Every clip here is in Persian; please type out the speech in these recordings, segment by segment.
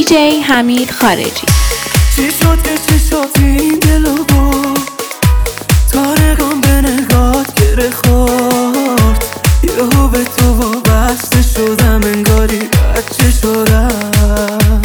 دیجی حمید خارجی. چی شد که چی شد این دلو بود تا نگام به نگات گره خورد، یهو به تو وابسته شدم انگاری بچه شدم.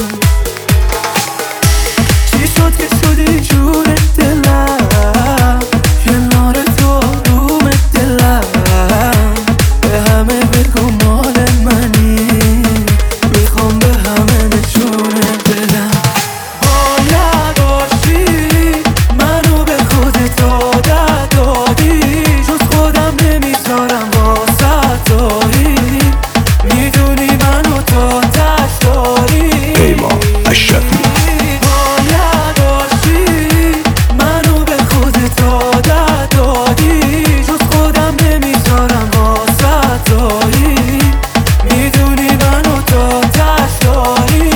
چی شد که شدی جون دلم، کنار تو روم دلم، به همه بگو مال منی، میخوام به همه نشون بدم. باید باشی منو به خودت عادت دادی، جز خودم نمیذارم واسه داری، میدونی منو تا تش داری. پیما اشرفی. باید باشی منو به خودت عادت دادی، جز خودم نمیذارم واسه داری، میدونی منو تا تش داری.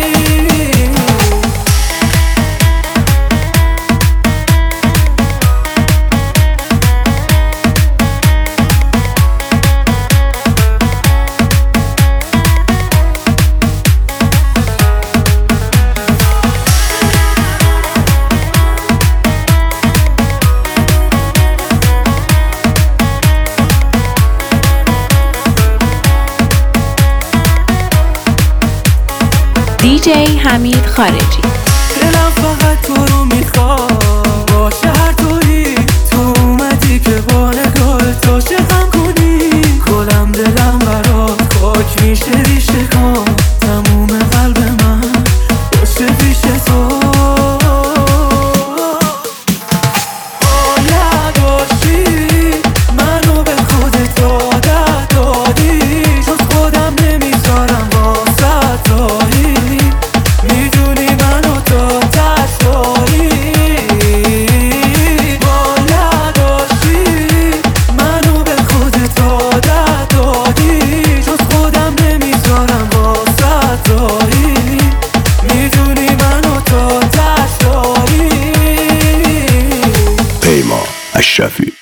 دیجی حمید خارجی. دلم فقط تو رو میخواد، باشه هر طوری تو اومدی که با نگاه تو شقم کنی، کلم دلم برات خاک میشه ریشه کن، تموم قلب من باشه پیش تو. باید باشی منو به خودت عادت دادی، جز خودم نمیذارم واسه داری، میدونی منو تا تش داری. باید باشی منو به خودت عادت دادی، جز خودم نمیذارم واسه داری، میدونی منو تا تش داری. پیما اشرفی.